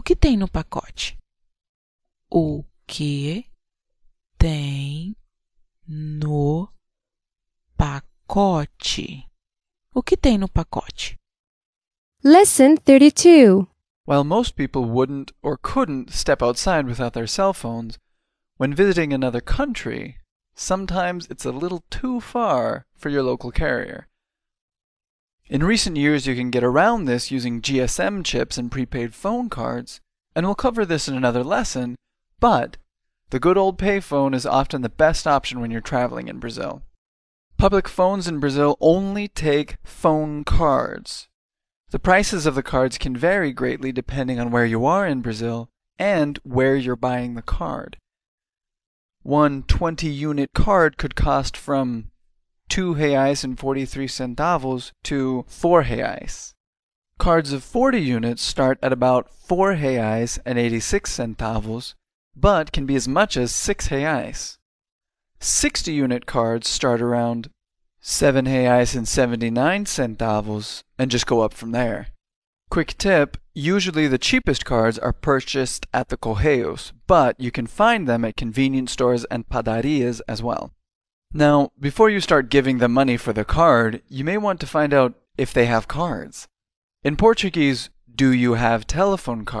que tem no pacote? O que tem no pacote? O que tem no pacote? Lesson 32. While most people wouldn't or couldn't step outside without their cell phones, when visiting another country, sometimes it's a little too far for your local carrier. In recent years, you can get around this using GSM chips and prepaid phone cards, and we'll cover this in another lesson, but the good old payphone is often the best option when you're traveling in Brazil. Public phones in Brazil only take phone cards. The prices of the cards can vary greatly depending on where you are in Brazil and where you're buying the card. One 20-unit card could cost from 2 reais and 43 centavos to 4 reais. Cards of 40 units start at about 4 reais and 86 centavos, but can be as much as 6 reais. 60-unit cards start around 7 reais and 79 centavos and just go up from there. Quick tip, usually the cheapest cards are purchased at the Correios, but you can find them at convenience stores and padarias as well. Now, before you start giving them money for the card, you may want to find out if they have cards. In Portuguese, do you have telephone cards?